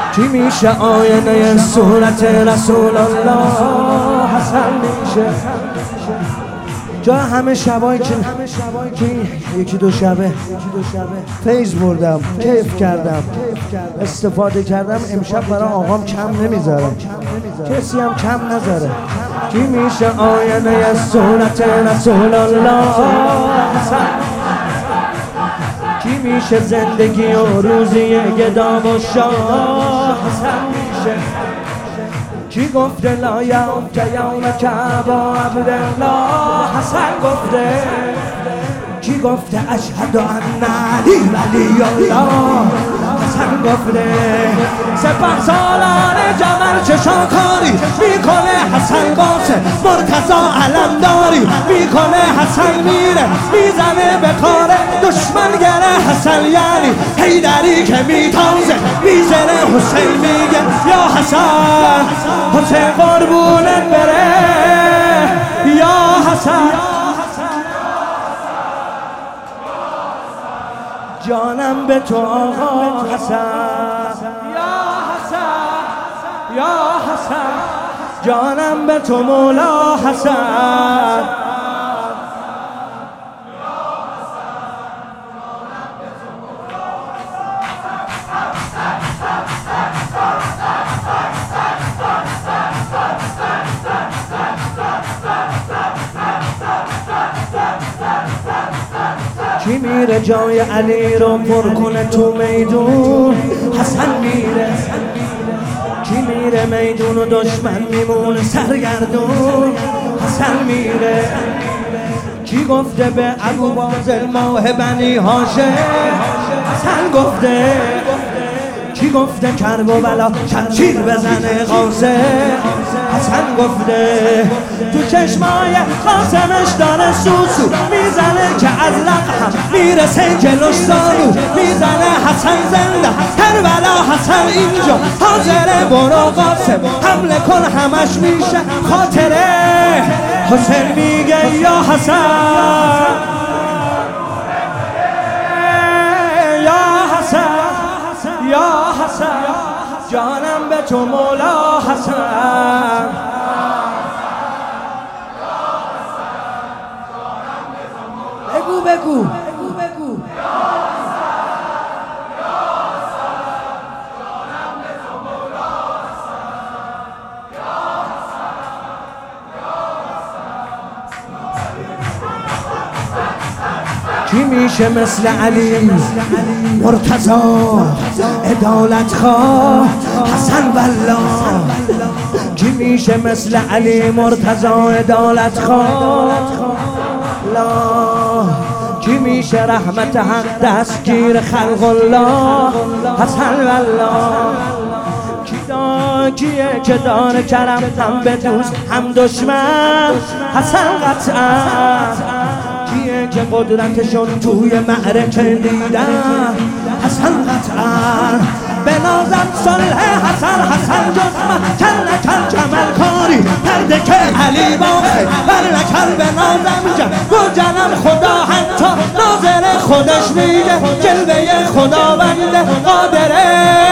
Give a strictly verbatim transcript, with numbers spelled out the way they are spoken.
کی میشه آینه صورت رسول الله حسن میشه جا همه شبایی که یکی دو شبه فیض بردم، کیف کردم، استفاده کردم. امشب برای آقام کم نمیذارم، کسی هم کم نذاره. کی میشه آینه صورت رسول الله حسن؟ کی میشه زندگی و روزی گدا و شاه حسن میشه؟ کی گفته لا یوم که یوم که با عبدالله حسن گفته؟ کی گفته اشهد ان علی ولی الله حسن گفته؟ سپه سالار جمل چه شاکاری میکنه حسن قاسم مرتضی علمداری میکنه حسن میره میزنه به کار دشمنگره حسن یعنی حیدری که میتازه میزنه حسین میگه یا حسن حسین قربونت بره یا حسن جانم به تو آقا حسن یا حسن یا حسن جانم به تو مولا حسن کی میره جای علی رو پر کنه تو میدون حسن میره کی میره میدون و دشمن میمونه سرگردون حسن میره کی گفته به ابو بازل ماه بنی هاشم حسن گفته کی گفته کرب و بلا شمشیر بزنه قاسم حسن گفته تو چشمای قاسمش داره سوسو میزنه که از لقم میرسه جلوش زانو میزنه حسن زنده کربلا حسن اینجا حاضره برو قاسم حمله کن همش میشه خاطره حسین میگه یا حسن یا حسن یا حسن جانم به تو مولا حسن بگو بگو بگو بگو کی میشه مثل علی مرتضی عدالت خواه حسن والله؟ کی میشه مثل علی مرتضی عدالت خواه لا؟ کی میشه رحمت حق دستگیر خلق الله حسن والله؟ کی دا کیه که داره کرم هم به دوست هم دشمن حسن قطعا؟ کیه که قدرتشون توی معرکه دیدن حسن قطعا؟ به نازم صلح حسن حسن جز کل نکل جمل کاری پرده که علی باخه بر نکل به نازم جم و جنم خدا حتی ناظر خودش میگه جلوه خدا بنده قادره